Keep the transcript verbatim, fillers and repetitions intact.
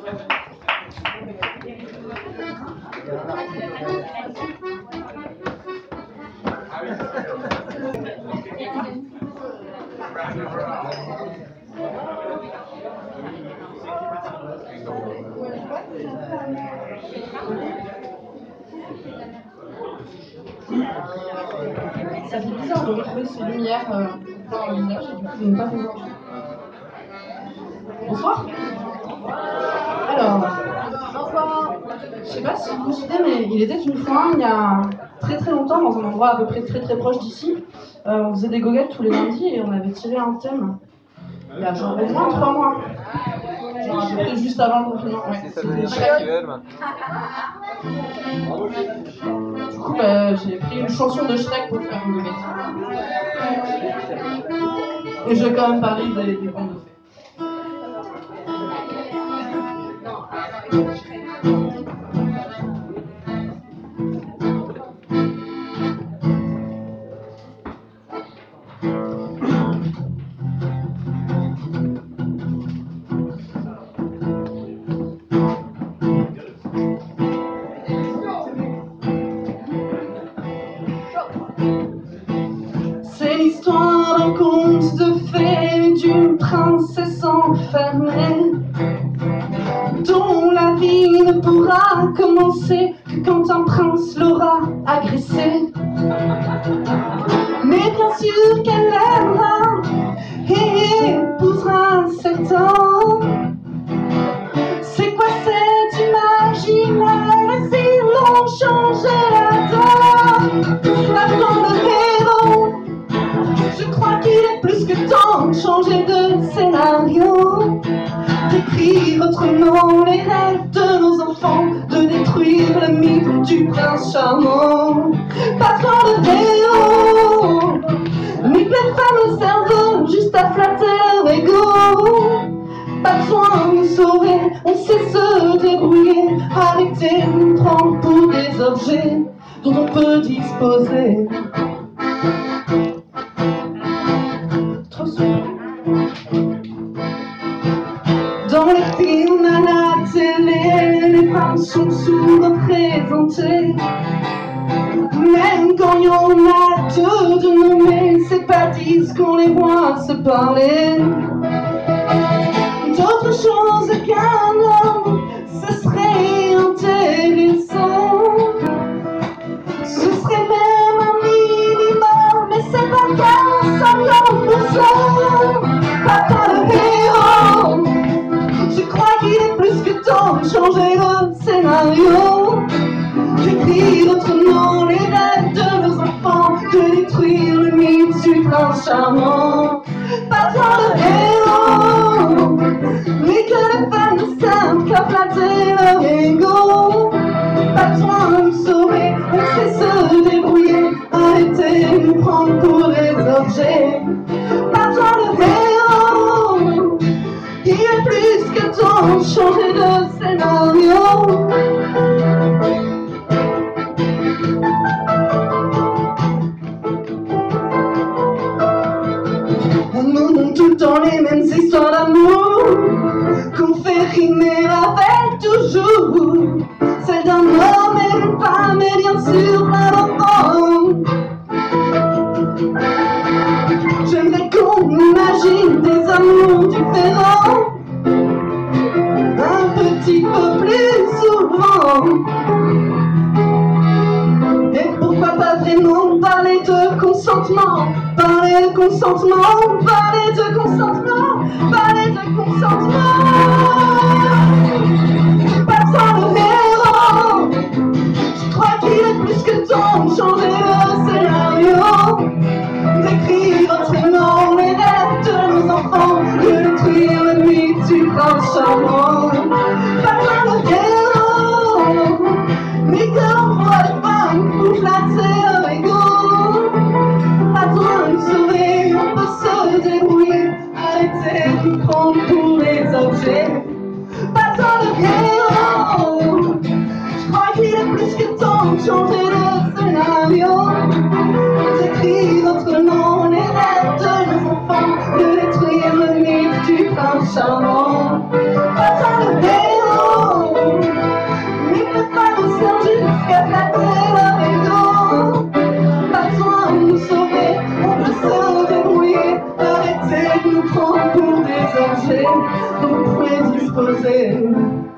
Ça fait bizarre de retrouver ces lumières euh, dans le visage et du coup de ne pas les voir. Bonsoir. Alors, bonsoir. Je sais pas si vous vous souvenez, mais il était une fois, il y a très très longtemps, dans un endroit à peu près très très proche d'ici, euh, on faisait des goguettes tous les lundis et on avait tiré un thème il y a genre au moins trois mois. Genre à peu près juste avant le confinement. Ouais, c'était Shrek. Du coup, bah, j'ai pris une chanson de Shrek pour faire une goguette. Et je vais quand même parler des, des contes de fées. C'est l'histoire d'un conte de fées, d'une princesse enfermée, dont la vie ne pourra commencer que quand un prince l'aura agressée. Mais bien sûr qu'elle l'aimera et épousera cet homme. C'est quoi cette imaginaire s'ils l'ont changé la donne? L'attend le héros. Je crois qu'il est plus que temps de changer de scénario, d'écrire autrement les rêves de nos enfants, de détruire le mythe du prince charmant. Pas tant de héros, ni plein de femmes au cerveau, juste à flatter leur ego. Pas besoin de nous sauver, on sait se débrouiller. Arrêtez de nous prendre pour des objets dont on peut disposer. Trop souvent. Dans les films, à la télé, les femmes sont sous-représentées. Même quand il y en a deux de nommés, c'est pas dix qu'on les voit se parler. D'autre chose qu'un homme, ce serait intéressant. Ce serait même un minimum, mais c'est pas qu'un cinquante pour cent. Papa le héros, je crois qu'il est plus que temps de changer le scénario, d'écrire autrement les rêves de nos enfants, de détruire le mythe du prince charmant. Papa le héros, mais que les femmes ne savent qu'à flatter leur ego. Pas besoin de nous sauver, on sait se débrouiller. Arrêtez de nous prendre pour des objets. Pas besoin de héros, il est plus que temps de changer de scénario. On nous montre tout le temps les mêmes histoires d'amour, qu'on fait rimer avec toujours celle d'un homme et d'une femme et bien sûr plein d'enfants. J'aimerais qu'on imagine des amours différents, un petit peu plus souvent. Et pourquoi pas vraiment parler de consentement, parler de consentement, parler de consentement, parler de consentement. Pas besoin de héros, je crois qu'il est plus que temps de changer le scénario, d'écrire autrement les rêves de nos enfants, de détruire le mythe du prince charmant. Pas besoin de héros, mais que l'on voit les femmes pour flatter leur ego. Pas besoin de nous sauver, on peut se débrouiller. Arrêtez de nous prendre pour des objets. Pas besoin de héros, je crois qu'il est plus que temps de changer le scénario, d'écrire autrement les rêves de nos enfants, de détruire le mythe du prince charmant. Pas besoin de héros, toucher, vous pouvez disposer.